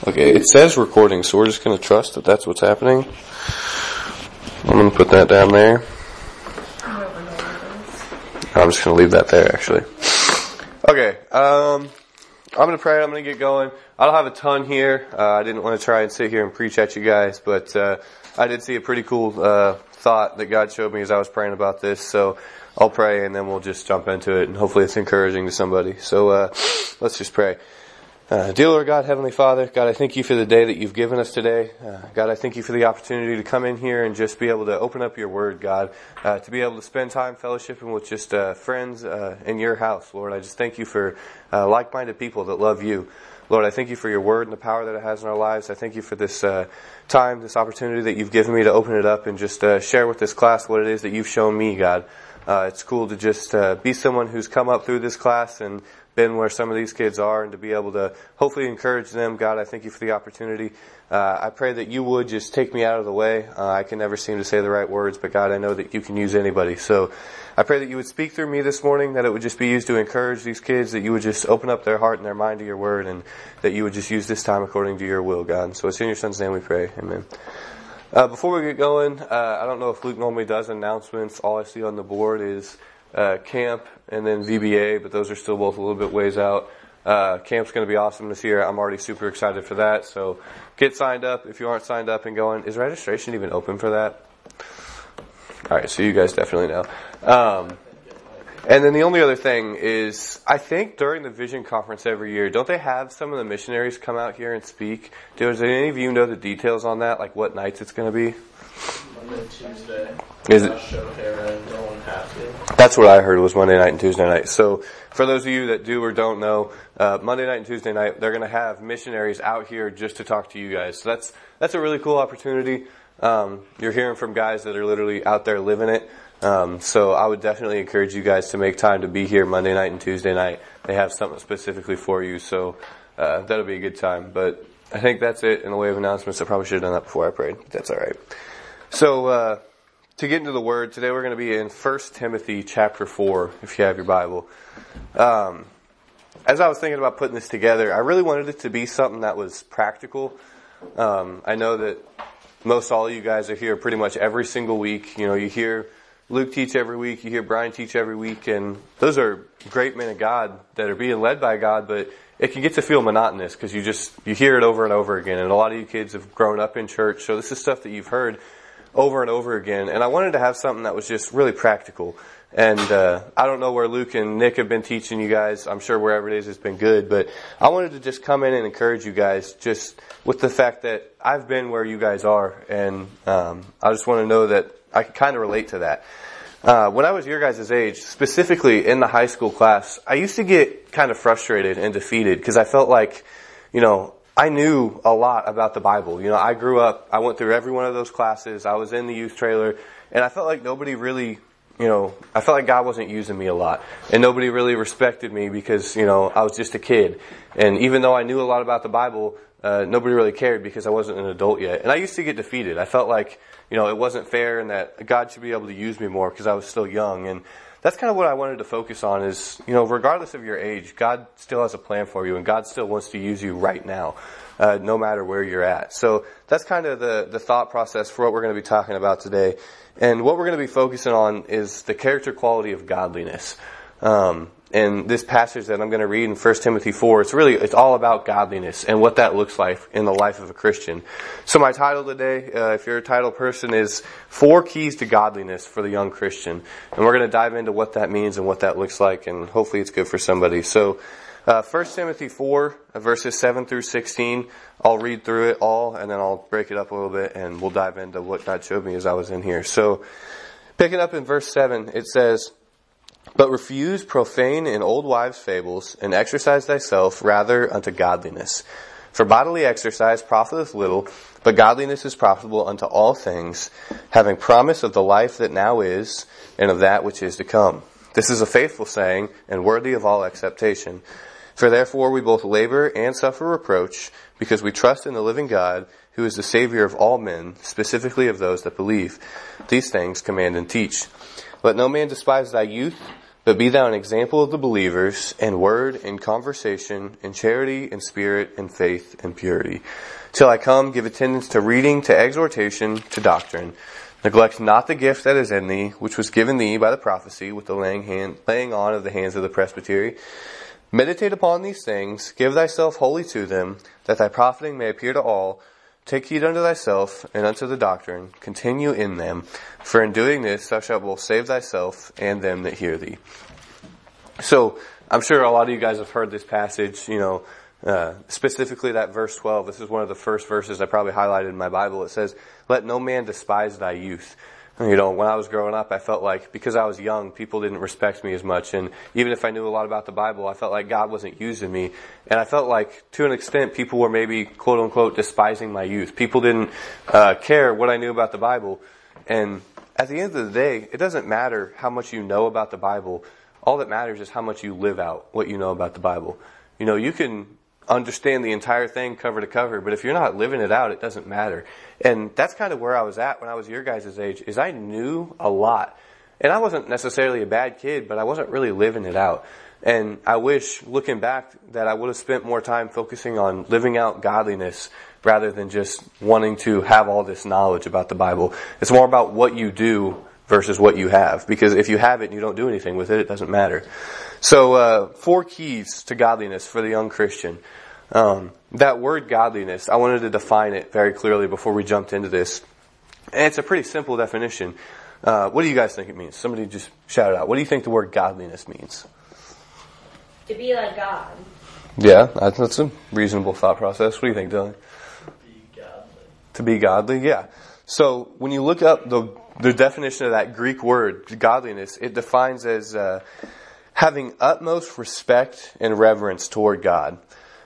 Okay, it says recording, so we're just going to trust that that's what's happening. I'm going to put that down there. I'm just going to leave that there, actually. Okay, I'm going to pray. I'm going to get going. I don't have a ton here. I didn't want to try and sit here and preach at you guys, but I did see a pretty cool thought that God showed me as I was praying about this. So I'll pray, and then we'll just jump into it, and hopefully it's encouraging to somebody. So let's just pray. Dear Lord God, Heavenly Father, God, I thank you for the day that you've given us today. God, I thank you for the opportunity to come in here and just be able to open up your word, God, to be able to spend time fellowshipping with just friends in your house, Lord. I just thank you for like-minded people that love you. Lord, I thank you for your word and the power that it has in our lives. I thank you for this time, this opportunity that you've given me to open it up and just share with this class what it is that you've shown me, God. It's cool to just be someone who's come up through this class and been where some of these kids are, and to be able to hopefully encourage them. God, I thank you for the opportunity. I pray that you would just take me out of the way. I can never seem to say the right words, but God, I know that you can use anybody. So I pray that you would speak through me this morning, that it would just be used to encourage these kids, that you would just open up their heart and their mind to your word, and that you would just use this time according to your will, God. So it's in your son's name we pray. Amen. Before we get going, I don't know if Luke normally does announcements. All I see on the board is camp and then VBA, but those are still both a little bit ways out. Camp's going to be awesome this year. I'm already super excited for that. So get signed up if you aren't signed up and going. Is registration even open for that? All right, so you guys definitely know. And then the only other thing is, I think during the Vision Conference every year, don't they have some of the missionaries come out here and speak? Does any of you know the details on that, like what nights it's going to be? Monday, Tuesday. Is it? That's what I heard was Monday night and Tuesday night. So for those of you that do or don't know, Monday night and Tuesday night, they're going to have missionaries out here just to talk to you guys. So that's a really cool opportunity. You're hearing from guys that are literally out there living it. So I would definitely encourage you guys to make time to be here Monday night and Tuesday night. They have something specifically for you, so that'll be a good time. But I think that's it in the way of announcements. I probably should have done that before I prayed, but that's all right. So to get into the Word, today we're going to be in 1 Timothy chapter 4, if you have your Bible. As I was thinking about putting this together, I really wanted it to be something that was practical. I know that most all of you guys are here pretty much every single week. You know, you hear Luke teach every week, you hear Brian teach every week, and those are great men of God that are being led by God, but it can get to feel monotonous because you hear it over and over again, and a lot of you kids have grown up in church, so this is stuff that you've heard over and over again, and I wanted to have something that was just really practical. And I don't know where Luke and Nick have been teaching you guys. I'm sure wherever it is, it's been good, but I wanted to just come in and encourage you guys just with the fact that I've been where you guys are, and I just want to know that I can kind of relate to that. When I was your guys' age, specifically in the high school class, I used to get kind of frustrated and defeated because I felt like, I knew a lot about the Bible. I grew up, I went through every one of those classes, I was in the youth trailer, and I felt like nobody really, I felt like God wasn't using me a lot. And nobody really respected me because, I was just a kid. And even though I knew a lot about the Bible, nobody really cared because I wasn't an adult yet. And I used to get defeated. I felt like, it wasn't fair and that God should be able to use me more because I was still young. And that's kind of what I wanted to focus on is, regardless of your age, God still has a plan for you and God still wants to use you right now, no matter where you're at. So that's kind of the thought process for what we're going to be talking about today. And what we're going to be focusing on is the character quality of godliness. And this passage that I'm going to read in 1 Timothy 4, it's all about godliness and what that looks like in the life of a Christian. So my title today, if you're a title person, is 4 Keys to Godliness for the Young Christian. And we're going to dive into what that means and what that looks like, and hopefully it's good for somebody. So 1 Timothy 4, verses 7 through 16, I'll read through it all, and then I'll break it up a little bit, and we'll dive into what God showed me as I was in here. So picking up in verse 7, it says, "But refuse profane and old wives' fables, and exercise thyself rather unto godliness. For bodily exercise profiteth little, but godliness is profitable unto all things, having promise of the life that now is, and of that which is to come. This is a faithful saying, and worthy of all acceptation. For therefore we both labor and suffer reproach, because we trust in the living God, who is the Savior of all men, specifically of those that believe. These things command and teach. Let no man despise thy youth, But be thou an example of the believers in word, in conversation, in charity, in spirit, in faith, and purity. Till I come, give attendance to reading, to exhortation, to doctrine. Neglect not the gift that is in thee, which was given thee by the prophecy with the laying on of the hands of the presbytery. Meditate upon these things, give thyself wholly to them, that thy profiting may appear to all. Take heed unto thyself and unto the doctrine, continue in them, for in doing this thou shalt both save thyself and them that hear thee. So, I'm sure a lot of you guys have heard this passage, specifically that verse 12. This is one of the first verses I probably highlighted in my Bible. It says, let no man despise thy youth. When I was growing up, I felt like because I was young, people didn't respect me as much. And even if I knew a lot about the Bible, I felt like God wasn't using me. And I felt like, to an extent, people were maybe, quote unquote, despising my youth. People didn't care what I knew about the Bible. And at the end of the day, it doesn't matter how much you know about the Bible. All that matters is how much you live out what you know about the Bible. You can understand the entire thing cover to cover, but if you're not living it out, it doesn't matter. And that's kind of where I was at when I was your guys' age, is I knew a lot. And I wasn't necessarily a bad kid, but I wasn't really living it out. And I wish, looking back, that I would have spent more time focusing on living out godliness rather than just wanting to have all this knowledge about the Bible. It's more about what you do versus what you have. Because if you have it and you don't do anything with it, it doesn't matter. So, 4 keys to godliness for the young Christian. That word godliness, I wanted to define it very clearly before we jumped into this. And it's a pretty simple definition. What do you guys think it means? Somebody just shout it out. What do you think the word godliness means? To be like God. Yeah, that's a reasonable thought process. What do you think, Dylan? Be godly. To be godly, yeah. So, when you look up the definition of that Greek word, godliness, it defines as having utmost respect and reverence toward God.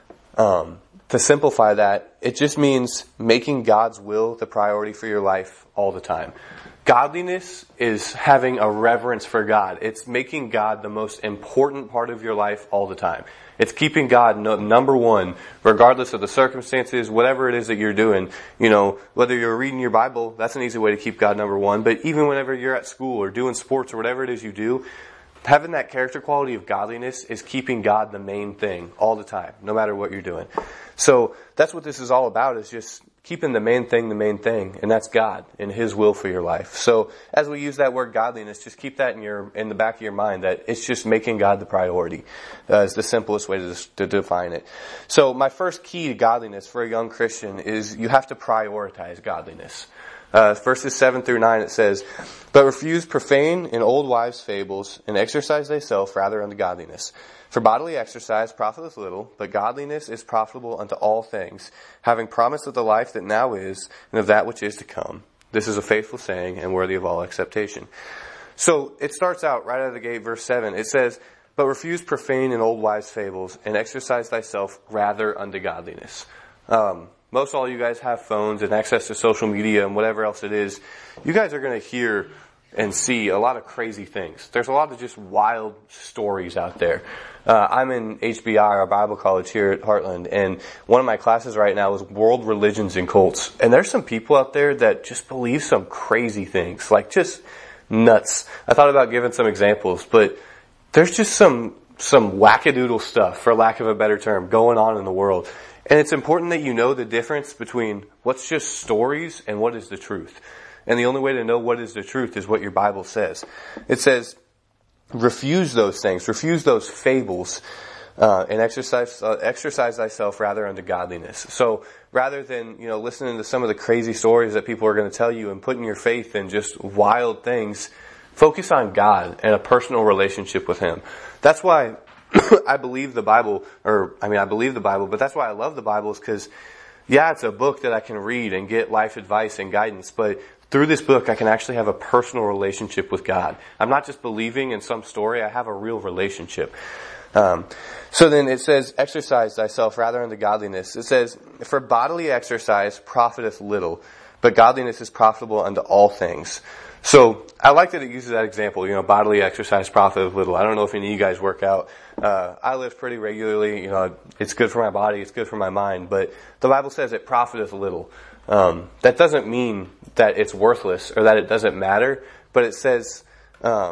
To simplify that, it just means making God's will the priority for your life all the time. Godliness is having a reverence for God. It's making God the most important part of your life all the time. It's keeping God number one, regardless of the circumstances, whatever it is that you're doing. Whether you're reading your Bible, that's an easy way to keep God number one. But even whenever you're at school or doing sports or whatever it is you do, having that character quality of godliness is keeping God the main thing all the time, no matter what you're doing. So that's what this is all about, is just keeping the main thing, and that's God and His will for your life. So as we use that word godliness, just keep that in the back of your mind, that it's just making God the priority. Is the simplest way to define it. So my first key to godliness for a young Christian is you have to prioritize godliness. Verses 7 through 9, it says, but refuse profane and old wives' fables, and exercise thyself rather unto godliness. For bodily exercise profiteth little, but godliness is profitable unto all things, having promise of the life that now is, and of that which is to come. This is a faithful saying, and worthy of all acceptation. So, it starts out right out of the gate, verse 7. It says, but refuse profane and old wives' fables, and exercise thyself rather unto godliness. Most all you guys have phones and access to social media and whatever else it is. You guys are going to hear and see a lot of crazy things. There's a lot of just wild stories out there. I'm in HBI, our Bible college here at Heartland, and one of my classes right now is World Religions and Cults. And there's some people out there that just believe some crazy things, like just nuts. I thought about giving some examples, but there's just some wackadoodle stuff, for lack of a better term, going on in the world. And it's important that you know the difference between what's just stories and what is the truth. And the only way to know what is the truth is what your Bible says. It says, refuse those things, refuse those fables, and exercise thyself rather unto godliness. So rather than, listening to some of the crazy stories that people are going to tell you and putting your faith in just wild things, focus on God and a personal relationship with Him. That's why I believe the Bible, but that's why I love the Bible, is because, it's a book that I can read and get life advice and guidance, but through this book, I can actually have a personal relationship with God. I'm not just believing in some story, I have a real relationship. So then it says, exercise thyself rather unto godliness. It says, for bodily exercise profiteth little, but godliness is profitable unto all things. So I like that it uses that example, bodily exercise profiteth little. I don't know if any of you guys work out. I lift pretty regularly, it's good for my body, it's good for my mind, but the Bible says it profiteth little. That doesn't mean that it's worthless or that it doesn't matter, but it says,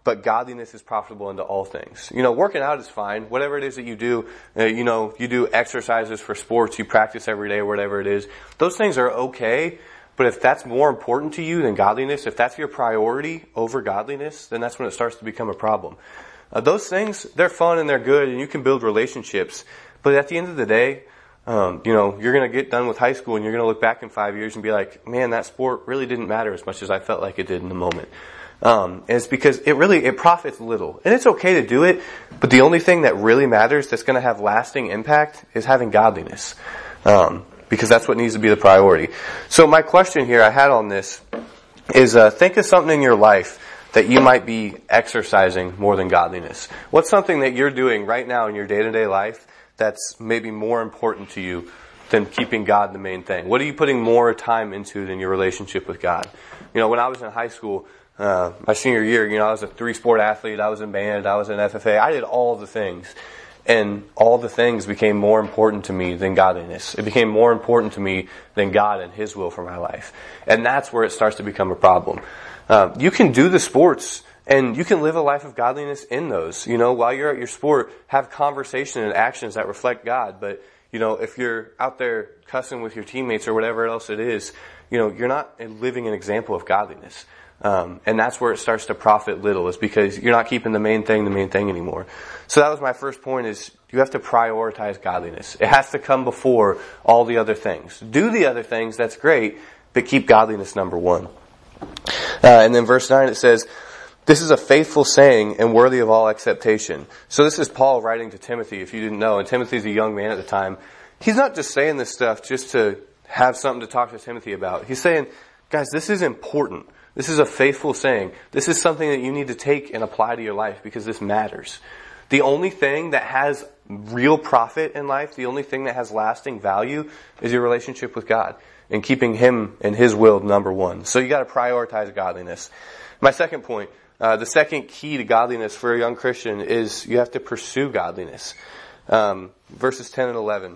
but godliness is profitable into all things. Working out is fine. Whatever it is that you do, you do exercises for sports, you practice every day or whatever it is. Those things are okay, but if that's more important to you than godliness, if that's your priority over godliness, then that's when it starts to become a problem. Those things, they're fun and they're good and you can build relationships, but at the end of the day, you're going to get done with high school and you're going to look back in 5 years and be like, man, that sport really didn't matter as much as I felt like it did in the moment. And it's because it profits little. And it's okay to do it, but the only thing that really matters that's going to have lasting impact is having godliness. Because that's what needs to be the priority. So my question here I had on this is, think of something in your life that you might be exercising more than godliness. What's something that you're doing right now in your day-to-day life that's maybe more important to you than keeping God the main thing? What are you putting more time into than your relationship with God? When I was in high school, my senior year, I was a 3-sport athlete, I was in band, I was in FFA, I did all the things. And all the things became more important to me than godliness. It became more important to me than God and His will for my life. And that's where it starts to become a problem. You can do the sports and you can live a life of godliness in those. While you're at your sport, have conversation and actions that reflect God. But, if you're out there cussing with your teammates or whatever else it is, you're not living an example of godliness. And that's where it starts to profit little, is because you're not keeping the main thing anymore. So that was my first point, is you have to prioritize godliness. It has to come before all the other things. Do the other things, that's great, but keep godliness number one. And then verse 9 it says, this is a faithful saying and worthy of all acceptation. So this is Paul writing to Timothy, if you didn't know, and Timothy's a young man at the time. He's not just saying this stuff just to have something to talk to Timothy about. He's saying, guys, this is important. This is a faithful saying. This is something that you need to take and apply to your life because this matters. The only thing that has real profit in life, the only thing that has lasting value is your relationship with God and keeping Him and His will number one. So you got to prioritize godliness. My second point, the second key to godliness for a young Christian is you have to pursue godliness. Verses 10 and 11.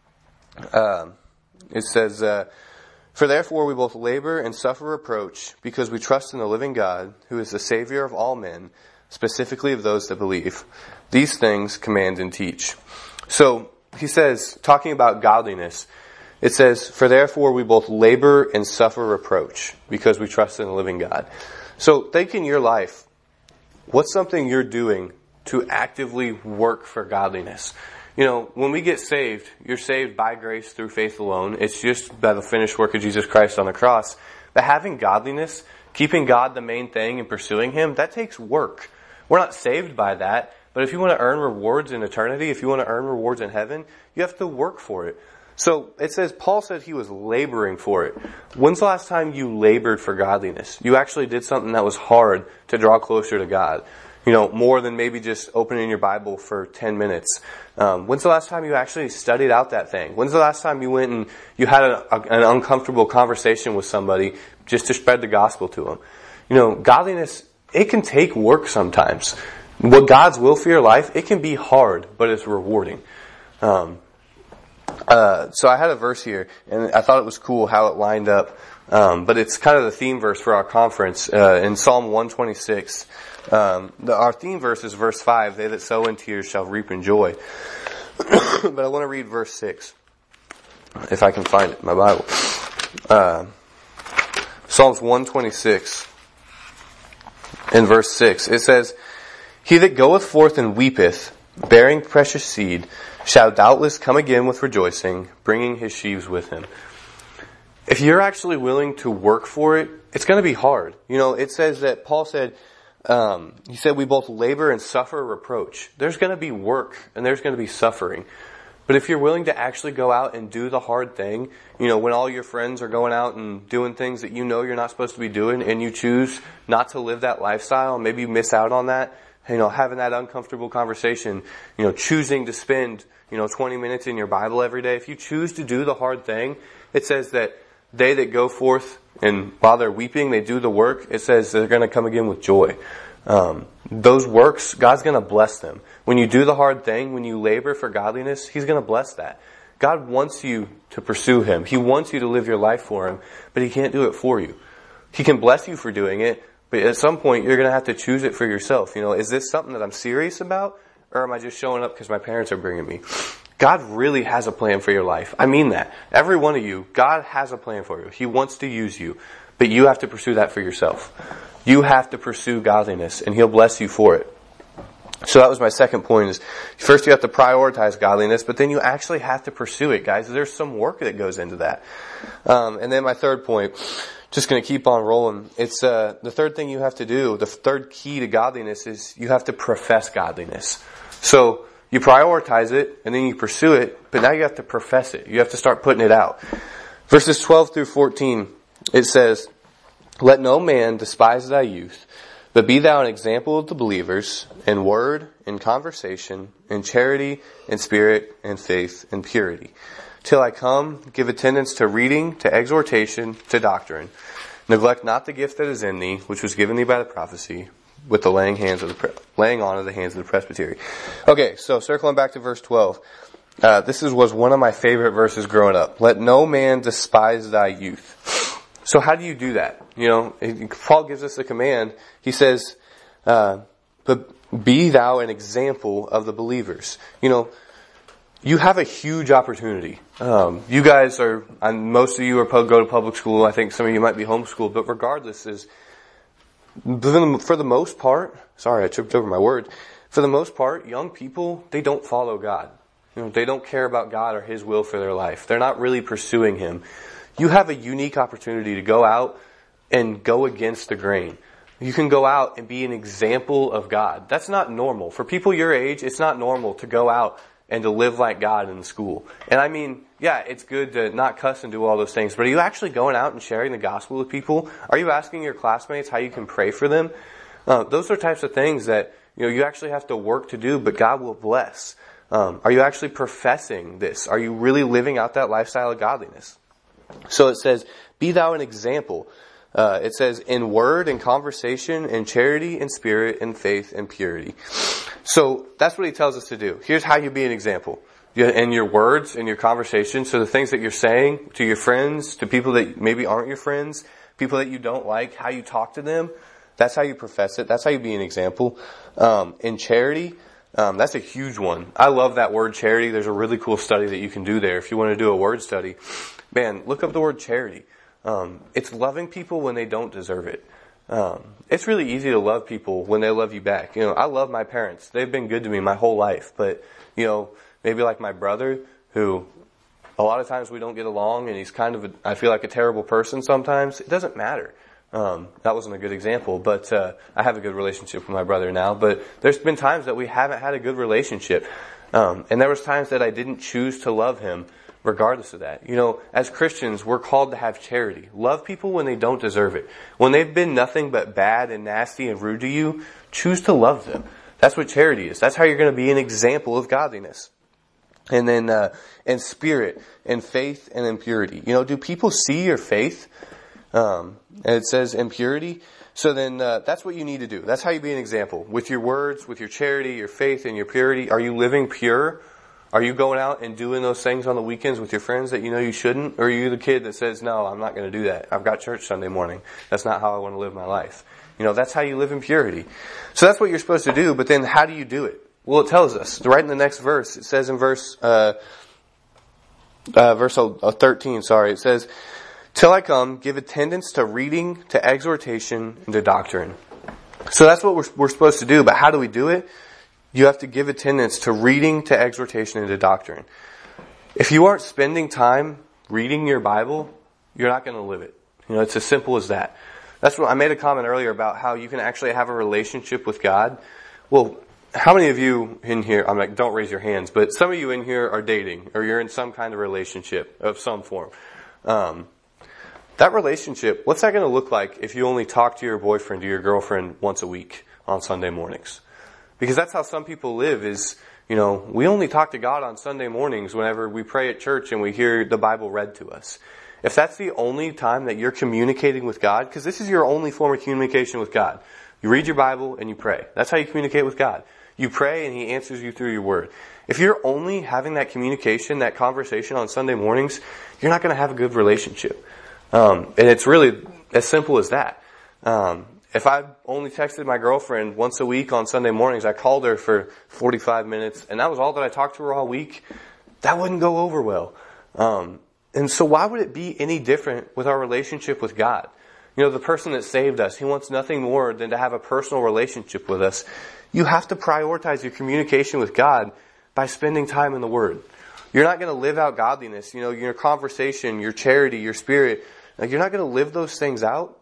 It says, for therefore we both labor and suffer reproach because we trust in the living God, who is the Savior of all men, specifically of those that believe. These things command and teach. So he says, talking about godliness, it says, for therefore we both labor and suffer reproach because we trust in the living God. So think in your life, what's something you're doing to actively work for godliness? When we get saved, you're saved by grace through faith alone. It's just by the finished work of Jesus Christ on the cross. But having godliness, keeping God the main thing and pursuing Him, that takes work. We're not saved by that. But if you want to earn rewards in eternity, if you want to earn rewards in heaven, you have to work for it. So it says, Paul said he was laboring for it. When's the last time you labored for godliness? You actually did something that was hard to draw closer to God. More than maybe just opening your Bible for 10 minutes. When's the last time you actually studied out that thing? When's the last time you went and you had an uncomfortable conversation with somebody just to spread the gospel to them? Godliness, it can take work sometimes. What God's will for your life, it can be hard, but it's rewarding. So I had a verse here, and I thought it was cool how it lined up. But it's kind of the theme verse for our conference, in Psalm 126. Our theme verse is verse 5, they that sow in tears shall reap in joy. But I want to read verse 6, if I can find it in my Bible. Psalms 126, in verse 6, it says, he that goeth forth and weepeth, bearing precious seed, shall doubtless come again with rejoicing, bringing his sheaves with him. If you're actually willing to work for it, it's going to be hard. It says that Paul said, he said we both labor and suffer reproach. There's going to be work and there's going to be suffering. But if you're willing to actually go out and do the hard thing, when all your friends are going out and doing things that you're not supposed to be doing, and you choose not to live that lifestyle, maybe you miss out on that, having that uncomfortable conversation, choosing to spend, 20 minutes in your Bible every day. If you choose to do the hard thing, it says that they that go forth and while they're weeping, they do the work. It says they're going to come again with joy. Those works, God's going to bless them. When you do the hard thing, when you labor for godliness, He's going to bless that. God wants you to pursue Him. He wants you to live your life for Him, but He can't do it for you. He can bless you for doing it, But at some point, you're going to have to choose it for yourself. Is this something that I'm serious about? Or am I just showing up because my parents are bringing me? God really has a plan for your life. I mean that. Every one of you, God has a plan for you. He wants to use you. But you have to pursue that for yourself. You have to pursue godliness, and He'll bless you for it. So that was my second point, is first you have to prioritize godliness, but then you actually have to pursue it, guys. There's some work that goes into that. And then my third point, just going to keep on rolling. It's the third thing you have to do, the third key to godliness is you have to profess godliness. So you prioritize it, and then you pursue it, but now you have to profess it. You have to start putting it out. Verses 12 through 14, it says, "Let no man despise thy youth, but be thou an example of the believers in word, in conversation, in charity, in spirit, in faith, in purity. Till I come, give attendance to reading, to exhortation, to doctrine. Neglect not the gift that is in thee, which was given thee by the prophecy, with the laying on of the hands of the presbytery." Okay, so circling back to verse 12. This was one of my favorite verses growing up. Let no man despise thy youth. So how do you do that? Paul gives us a command. He says, but be thou an example of the believers. You have a huge opportunity. You guys are, and most of you go to public school. I think some of you might be homeschooled, but regardless for the most part, sorry, I tripped over my word. For the most part, young people, they don't follow God. They don't care about God or His will for their life. They're not really pursuing Him. You have a unique opportunity to go out and go against the grain. You can go out and be an example of God. That's not normal. For people your age, it's not normal to go out and to live like God in school. And I mean, yeah, it's good to not cuss and do all those things, but are you actually going out and sharing the gospel with people? Are you asking your classmates how you can pray for them? Those are types of things that you actually have to work to do, but God will bless. Are you actually professing this? Are you really living out that lifestyle of godliness? So it says, be thou an example. It says, in word and conversation, in charity, in spirit, in faith, and purity. So that's what he tells us to do. Here's how you be an example. In your words, in your conversation, so the things that you're saying to your friends, to people that maybe aren't your friends, people that you don't like, how you talk to them, that's how you profess it. That's how you be an example. In charity, that's a huge one. I love that word charity. There's a really cool study that you can do there. If you want to do a word study, man, look up the word charity. It's loving people when they don't deserve it. It's really easy to love people when they love you back. I love my parents. They've been good to me my whole life. But, maybe like my brother, who a lot of times we don't get along, and he's kind of, I feel like a terrible person sometimes. It doesn't matter. That wasn't a good example, but I have a good relationship with my brother now. But there's been times that we haven't had a good relationship. And there was times that I didn't choose to love him regardless of that. As Christians, we're called to have charity. Love people when they don't deserve it. When they've been nothing but bad and nasty and rude to you, choose to love them. That's what charity is. That's how you're going to be an example of godliness. And then in spirit, in faith, and in purity. Do people see your faith? And it says in purity. So then that's what you need to do. That's how you be an example. With your words, with your charity, your faith, and your purity. Are you living pure? Are you going out and doing those things on the weekends with your friends that you shouldn't? Or are you the kid that says, no, I'm not going to do that. I've got church Sunday morning. That's not how I want to live my life. That's how you live in purity. So that's what you're supposed to do, but then how do you do it? Well, it tells us right in the next verse. It says in verse 13, it says, till I come, give attendance to reading, to exhortation, and to doctrine. So that's what we're supposed to do, but how do we do it? You have to give attendance to reading, to exhortation, and to doctrine. If you aren't spending time reading your Bible, you're not going to live it. It's as simple as that. That's what I made a comment earlier about how you can actually have a relationship with God. Well, how many of you in here, I'm like, don't raise your hands, but some of you in here are dating, or you're in some kind of relationship of some form. That relationship, what's that going to look like if you only talk to your boyfriend or your girlfriend once a week on Sunday mornings? Because that's how some people live is, we only talk to God on Sunday mornings whenever we pray at church and we hear the Bible read to us. If that's the only time that you're communicating with God, because this is your only form of communication with God. You read your Bible and you pray. That's how you communicate with God. You pray and He answers you through your word. If you're only having that communication, that conversation on Sunday mornings, you're not going to have a good relationship. And it's really as simple as that. if I only texted my girlfriend once a week on Sunday mornings, I called her for 45 minutes, and that was all that I talked to her all week, that wouldn't go over well. And so why would it be any different with our relationship with God? You know, the person that saved us, He wants nothing more than to have a personal relationship with us. You have to prioritize your communication with God by spending time in the Word. You're not going to live out godliness, you know, your conversation, your charity, your spirit. Like, you're not going to live those things out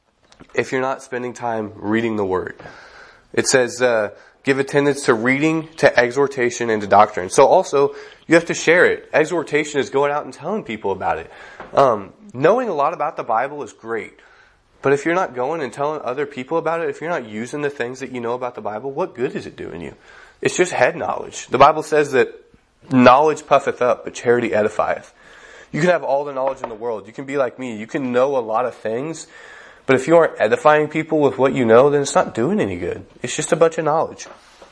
if you're not spending time reading the Word. It says, give attendance to reading, to exhortation, and to doctrine. So also, you have to share it. Exhortation is going out and telling people about it. Knowing a lot about the Bible is great. But if you're not going and telling other people about it, if you're not using the things that you know about the Bible, what good is it doing you? It's just head knowledge. The Bible says that knowledge puffeth up, but charity edifieth. You can have all the knowledge in the world. You can be like me. You can know a lot of things. But if you aren't edifying people with what you know, then it's not doing any good. It's just a bunch of knowledge.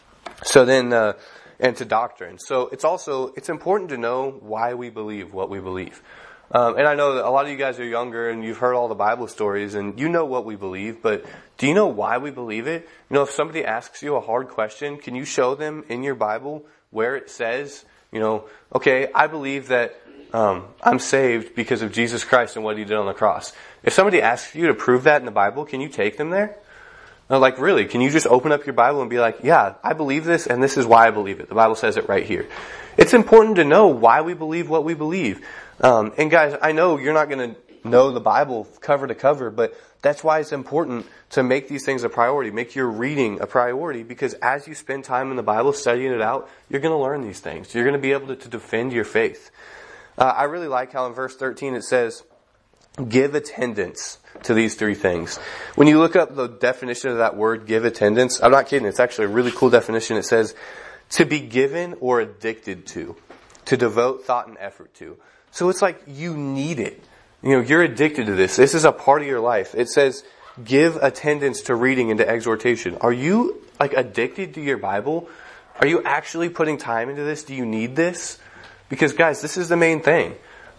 So then, and to doctrine. So it's important to know why we believe what we believe. And I know that a lot of you guys are younger and you've heard all the Bible stories and you know what we believe, but do you know why we believe it? You know, if somebody asks you a hard question, can you show them in your Bible where it says, you know, okay, I believe that I'm saved because of Jesus Christ and what He did on the cross. If somebody asks you to prove that in the Bible, can you take them there? Like, really, can you just open up your Bible and be like, yeah, I believe this and this is why I believe it. The Bible says it right here. It's important to know why we believe what we believe. And guys, I know you're not going to know the Bible cover to cover, but that's why it's important to make these things a priority. Make your reading a priority, because as you spend time in the Bible studying it out, you're going to learn these things. You're going to be able to defend your faith. I really like how in verse 13 it says, give attendance to these three things. When you look up the definition of that word, give attendance, I'm not kidding, it's actually a really cool definition. It says, to be given or addicted to devote thought and effort to. So it's like you need it. You know, you're addicted to this. This is a part of your life. It says, give attendance to reading and to exhortation. Are you like addicted to your Bible? Are you actually putting time into this? Do you need this? Because guys, this is the main thing.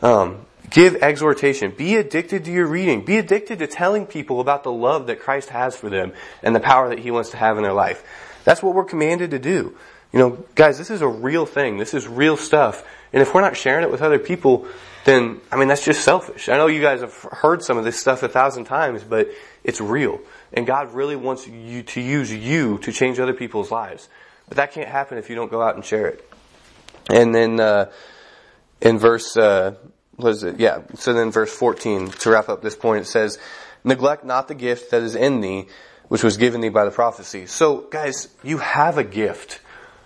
Give exhortation. Be addicted to your reading. Be addicted to telling people about the love that Christ has for them and the power that He wants to have in their life. That's what we're commanded to do. You know, guys, this is a real thing. This is real stuff. And if we're not sharing it with other people, then, I mean, that's just selfish. I know you guys have heard some of this stuff 1,000 times, but it's real. And God really wants you to use you to change other people's lives. But that can't happen if you don't go out and share it. And then, in verse, so then verse 14, to wrap up this point, it says, neglect not the gift that is in thee, which was given thee by the prophecy. So, guys, you have a gift.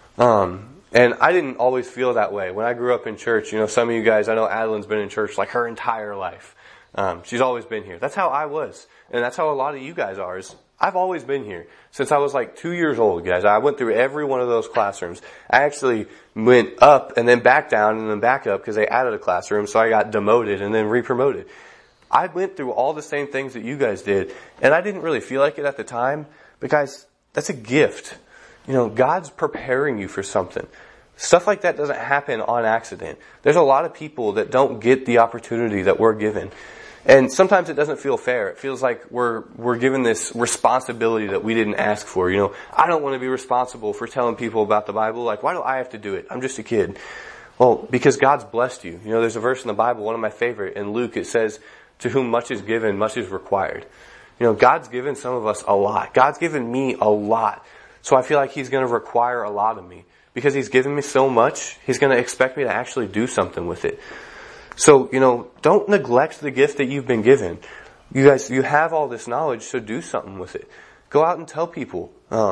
And I didn't always feel that way. When I grew up in church, you know, some of you guys, I know Adeline's been in church like her entire life. She's always been here. That's how I was. And that's how a lot of you guys are. I've always been here. Since I was like 2 years old, guys. I went through every one of those classrooms. I actually went up and then back down and then back up because they added a classroom. So I got demoted and then re-promoted. I went through all the same things that you guys did. And I didn't really feel like it at the time. But guys, that's a gift. You know, God's preparing you for something. Stuff like that doesn't happen on accident. There's a lot of people that don't get the opportunity that we're given. And sometimes it doesn't feel fair. It feels like we're given this responsibility that we didn't ask for. You know, I don't want to be responsible for telling people about the Bible. Like, why do I have to do it? I'm just a kid. Well, because God's blessed you. You know, there's a verse in the Bible, one of my favorite, in Luke, it says, to whom much is given, much is required. You know, God's given some of us a lot. God's given me a lot. So I feel like He's going to require a lot of me. Because He's given me so much, He's going to expect me to actually do something with it. So, you know, don't neglect the gift that you've been given. You guys, you have all this knowledge, so do something with it. Go out and tell people.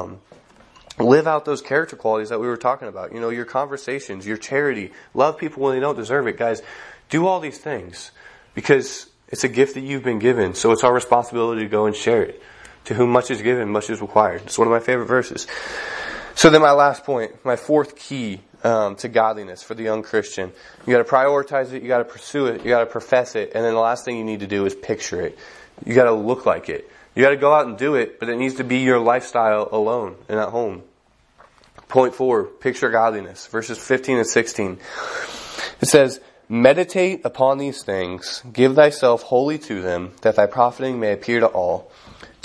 Live out those character qualities that we were talking about. You know, your conversations, your charity. Love people when they don't deserve it. Guys, do all these things. Because it's a gift that you've been given. So it's our responsibility to go and share it. To whom much is given, much is required. It's one of my favorite verses. So then my last point, my fourth key to godliness for the young Christian. You got to prioritize it, you got to pursue it, you got to profess it, and then the last thing you need to do is picture it. You got to look like it. You got to go out and do it, but it needs to be your lifestyle alone and at home. Point 4, picture godliness, verses 15 and 16. It says, meditate upon these things, give thyself wholly to them, that thy profiting may appear to all.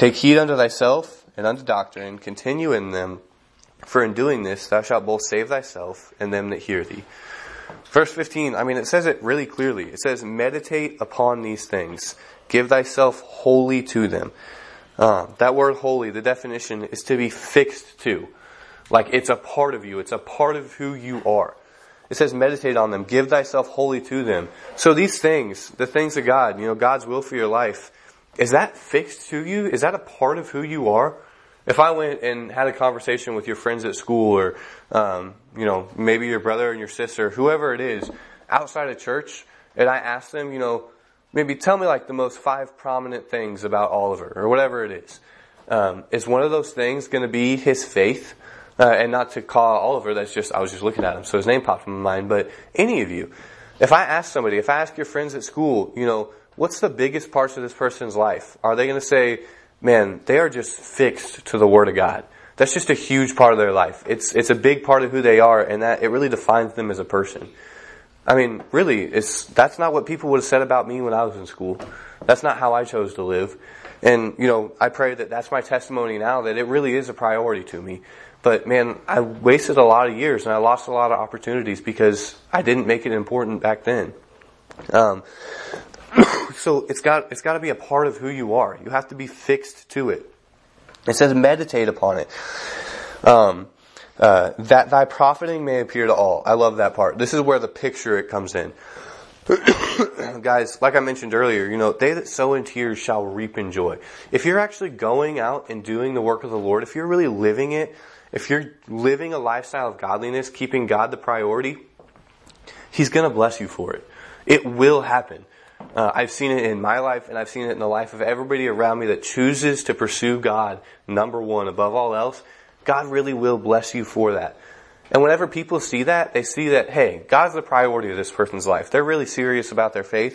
Take heed unto thyself and unto doctrine, continue in them, for in doing this thou shalt both save thyself and them that hear thee. Verse 15, it says it really clearly. It says, meditate upon these things. Give thyself wholly to them. That word holy, the definition is to be fixed to. Like it's a part of you. It's a part of who you are. It says meditate on them. Give thyself wholly to them. So these things, the things of God, God's will for your life, is that fixed to you? Is that a part of who you are? If I went and had a conversation with your friends at school or, maybe your brother and your sister, whoever it is, outside of church, and I asked them, maybe tell me like the most 5 prominent things about Oliver or whatever it is one of those things going to be his faith? And not to call Oliver, I was just looking at him, so his name popped in my mind, but any of you, if I ask your friends at school, what's the biggest parts of this person's life? Are they going to say, man, they are just fixed to the Word of God? That's just a huge part of their life. It's a big part of who they are, and that it really defines them as a person. Really, that's not what people would have said about me when I was in school. That's not how I chose to live. And, I pray that that's my testimony now, that it really is a priority to me. But man, I wasted a lot of years and I lost a lot of opportunities because I didn't make it important back then. So it's got to be a part of who you are. You have to be fixed to it. It says meditate upon it. That thy profiting may appear to all. I love that part. This is where the picture it comes in. Guys, like I mentioned earlier, they that sow in tears shall reap in joy. If you're actually going out and doing the work of the Lord, if you're really living it, if you're living a lifestyle of godliness, keeping God the priority, He's going to bless you for it. It will happen. I've seen it in my life, and I've seen it in the life of everybody around me that chooses to pursue God, number one, above all else. God really will bless you for that. And whenever people see that, they see that, hey, God's the priority of this person's life. They're really serious about their faith.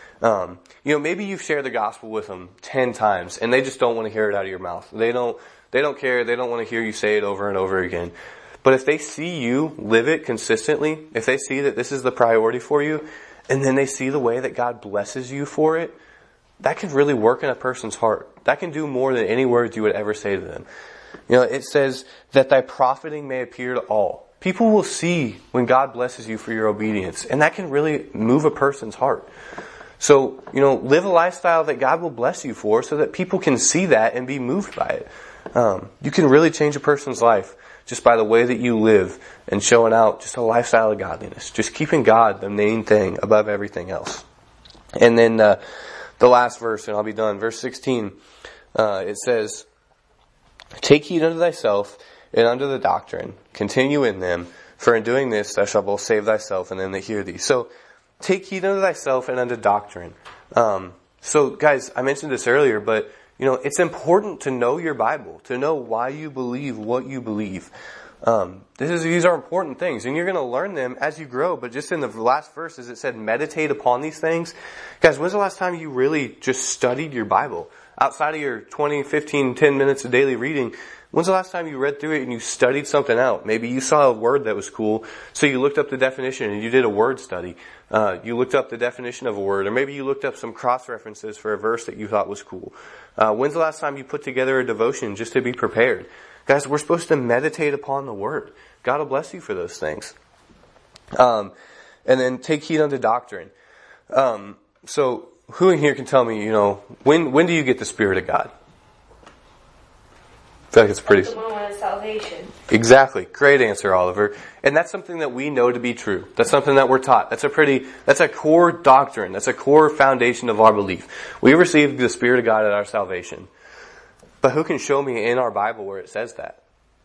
Maybe you've shared the gospel with them 10 times, and they just don't want to hear it out of your mouth. They don't care. They don't want to hear you say it over and over again. But if they see you live it consistently, if they see that this is the priority for you, and then they see the way that God blesses you for it, that can really work in a person's heart. That can do more than any words you would ever say to them. It says that thy profiting may appear to all. People will see when God blesses you for your obedience, and that can really move a person's heart. So, live a lifestyle that God will bless you for so that people can see that and be moved by it. You can really change a person's life just by the way that you live and showing out just a lifestyle of godliness. Just keeping God the main thing above everything else. And then the last verse, and I'll be done. Verse 16, it says, take heed unto thyself and unto the doctrine. Continue in them, for in doing this thou shalt both save thyself and them that hear thee. So, take heed unto thyself and unto doctrine. So guys, I mentioned this earlier, but it's important to know your Bible, to know why you believe what you believe. These are important things, and you're going to learn them as you grow. But just in the last verses, it said, meditate upon these things. Guys, when's the last time you really just studied your Bible? Outside of your 20, 15, 10 minutes of daily reading, when's the last time you read through it and you studied something out? Maybe you saw a word that was cool, so you looked up the definition and you did a word study. You looked up the definition of a word, or maybe you looked up some cross-references for a verse that you thought was cool. When's the last time you put together a devotion just to be prepared? Guys, we're supposed to meditate upon the Word. God will bless you for those things. And then take heed unto doctrine. So, who in here can tell me, when do you get the Spirit of God? I feel like it's pretty... At the moment of salvation. Exactly. Great answer, Oliver. And that's something that we know to be true. That's something that we're taught. That's a core doctrine. That's a core foundation of our belief. We received the Spirit of God at our salvation. But who can show me in our Bible where it says that?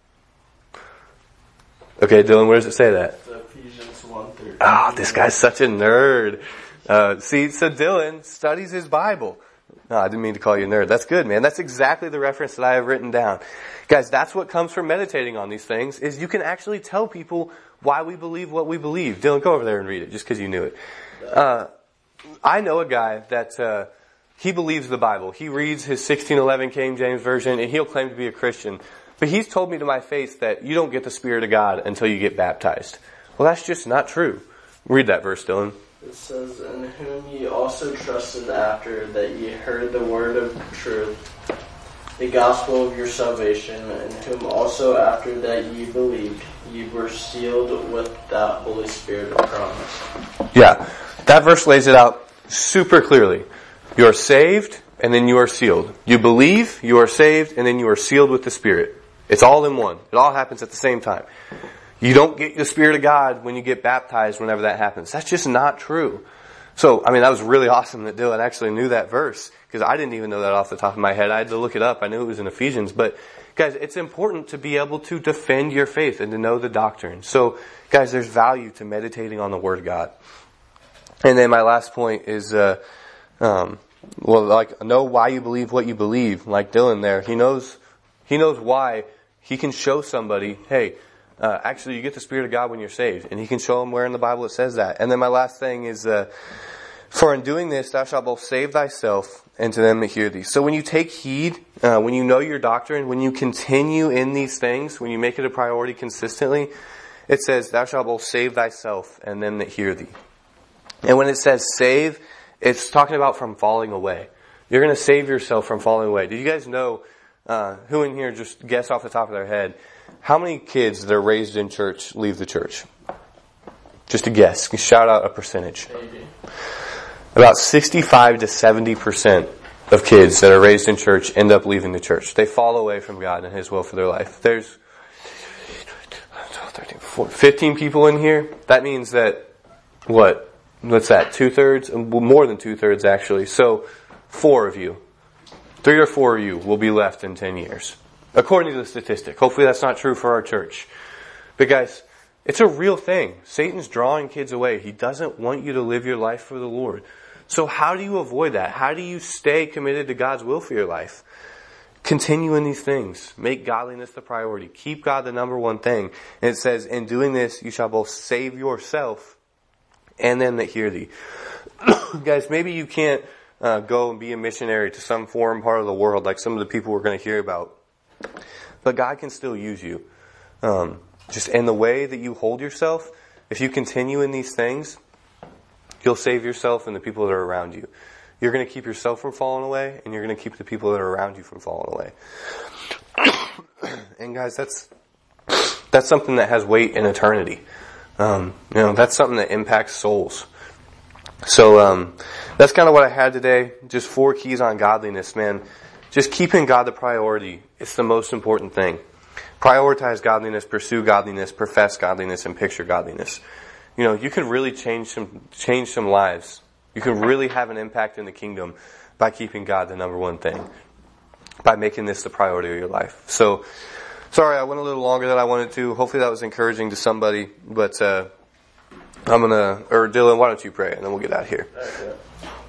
Okay, Dylan, where does it say that? Ephesians 1:13. Oh, this guy's such a nerd. So Dylan studies his Bible. No, I didn't mean to call you a nerd. That's good, man. That's exactly the reference that I have written down. Guys, that's what comes from meditating on these things, is you can actually tell people why we believe what we believe. Dylan, go over there and read it, just because you knew it. I know a guy that he believes the Bible. He reads his 1611 King James Version, and he'll claim to be a Christian. But he's told me to my face that you don't get the Spirit of God until you get baptized. Well, that's just not true. Read that verse, Dylan. It says, in whom ye also trusted after that ye heard the word of truth, the gospel of your salvation, in whom also after that ye believed, ye were sealed with that Holy Spirit of promise. Yeah, that verse lays it out super clearly. You are saved, and then you are sealed. You believe, you are saved, and then you are sealed with the Spirit. It's all in one. It all happens at the same time. You don't get the Spirit of God when you get baptized whenever that happens. That's just not true. So, that was really awesome that Dylan actually knew that verse, because I didn't even know that off the top of my head. I had to look it up. I knew it was in Ephesians. But, guys, it's important to be able to defend your faith and to know the doctrine. So, guys, there's value to meditating on the Word of God. And then my last point is, know why you believe what you believe. Like Dylan there, he knows why. He can show somebody, hey, actually you get the Spirit of God when you're saved. And he can show them where in the Bible it says that. And then my last thing is, for in doing this, thou shalt both save thyself and to them that hear thee. So when you take heed, when you know your doctrine, when you continue in these things, when you make it a priority consistently, it says, thou shalt both save thyself and them that hear thee. And when it says save, it's talking about from falling away. You're going to save yourself from falling away. Did you guys know, who in here, just guess off the top of their head, how many kids that are raised in church leave the church? Just a guess. Shout out a percentage. Maybe. About 65 to 70% of kids that are raised in church end up leaving the church. They fall away from God and His will for their life. There's 15 people in here. That means that, what's that? 2/3? More than 2/3 actually. So 4 of you, 3 or 4 of you will be left in 10 years. According to the statistic. Hopefully that's not true for our church. But guys, it's a real thing. Satan's drawing kids away. He doesn't want you to live your life for the Lord. So how do you avoid that? How do you stay committed to God's will for your life? Continue in these things. Make godliness the priority. Keep God the number one thing. And it says, in doing this, you shall both save yourself and them that hear thee. Guys, maybe you can't go and be a missionary to some foreign part of the world like some of the people we're going to hear about. But God can still use you. Just in the way that you hold yourself, if you continue in these things, you'll save yourself and the people that are around you. You're going to keep yourself from falling away, and you're going to keep the people that are around you from falling away. And guys, that's something that has weight in eternity. That's something that impacts souls. So that's kind of what I had today. Just 4 keys on godliness, man. Just keeping God the priority. It's the most important thing. Prioritize godliness, pursue godliness, profess godliness, and picture godliness. You can really change some lives. You can really have an impact in the kingdom by keeping God the number one thing. By making this the priority of your life. So, sorry I went a little longer than I wanted to. Hopefully that was encouraging to somebody. But Dylan, why don't you pray and then we'll get out of here. Okay.